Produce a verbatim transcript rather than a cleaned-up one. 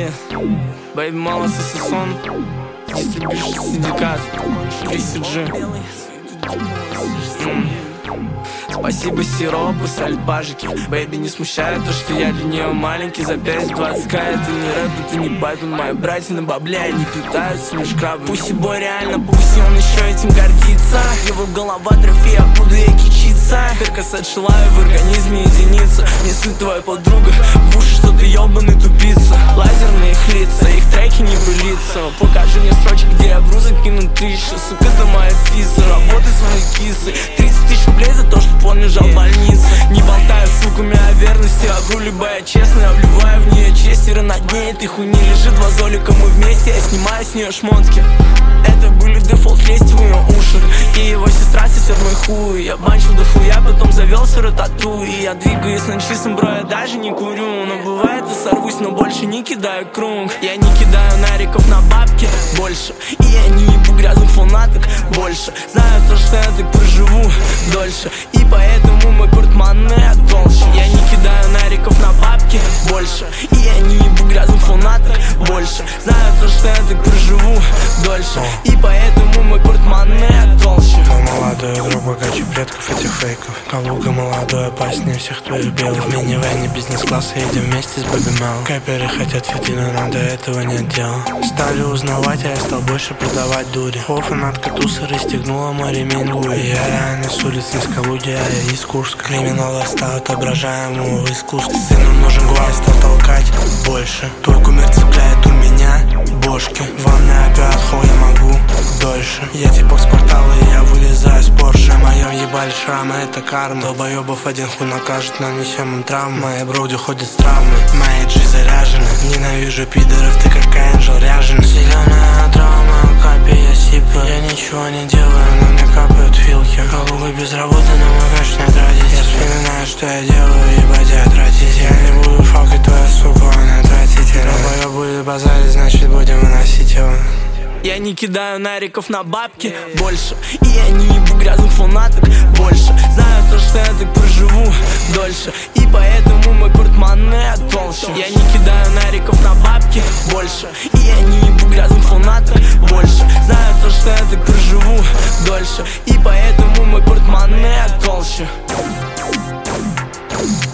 Россия, Бэйби Мала, Сосисон, Дистрибьюшн Синдикат, Криси Джи. Спасибо сиропу, сальбажики. Бэйби не смущает то, что я для нее маленький. За пять двадцать к, это не рэп, это не байтон. Мои братья на бабле, они питаются лишь крабами. Пусть и бой реально, пусть он еще этим гордится. Его голова трофей, а буду я кичиться. Перкосет шилаю в организме единица. Не суть твоя подруга, в уши, что ты ебаный тупица. Лазерные их лица, их треки не пылится. Покажи мне строчки, где я вру, закину тысячу. Сука, ты моя фиса, работай своей кисой. Тридцать тысяч рублей за то, что он лежал в больнице. Не болтаю с суками о верности, а вру либо я честно. Я вливаю в нее честь, и на дне этой хуйни лежит два золика, мы вместе. Я снимаю с нее шмотки. Это были дефолт, лезть в ее уши. И его сестра сосет мой хуй. Я банчил до хуя, потом завел свою тату. И я двигаюсь на чистом, бро, я даже не курю. Но бывает и сорвусь, но больше не кидаю круг. Я не кидаю нариков на бабки больше. И я не ебу грязных фанаток больше. Знаю то, что я так проживу дольше. И поэтому мой портмоне толще. Я не кидаю нариков на бабки больше. И я не ебу грязных фанаток больше. Знаю то, что я так проживу дольше. И поэтому мой портмоне толще. Но молодой игрок богаче предков этих фейков. Калуга молодой, опаснее всех твоих белых. В минивэне бизнес-класса едем вместе с Бэби Мэл. Кэперы хотят фитили, но до этого нет дела. Стали узнавать, а я стал больше продавать дури. Фанатка тусы расстегнула мой ремень Луи. Я реально с улиц из Калуги, а я из Курска. Криминал стал отображаемого искусства. Сыну нужен глаз, стал толкать больше. Твой кумир цепляет у меня бошки. Вам не опять хуй, я могу дольше. Я типа с квартала, и я вылезаю с Порше. Моем ебали шрамы, это карма. Долбоебов один хуй накажет, нанесем им травмы. Мои броуди ходят с травмой, мои джи заряжены. Ненавижу пидоров, ты как Энджел ряженый. Зеленая травма, капи, я сиплю. Я ничего не делаю, но мне капают филки. Калуга без работы, но мой кэш не тратить. Я вспоминаю, что я делаю, ебать, я тратить. Я не буду факать твою суку, она тратить. Долбоеб будет базарить, значит будем выносить его. Я не кидаю нариков на бабки больше. И я не ебу грязных фанаток больше. Знаю то, что я так проживу дольше. И поэтому мой портмоне толще. Я не кидаю нариков на бабки больше. И я не ебу грязных фанаток больше. Знаю то, что я так проживу дольше. И поэтому мой портмоне толще.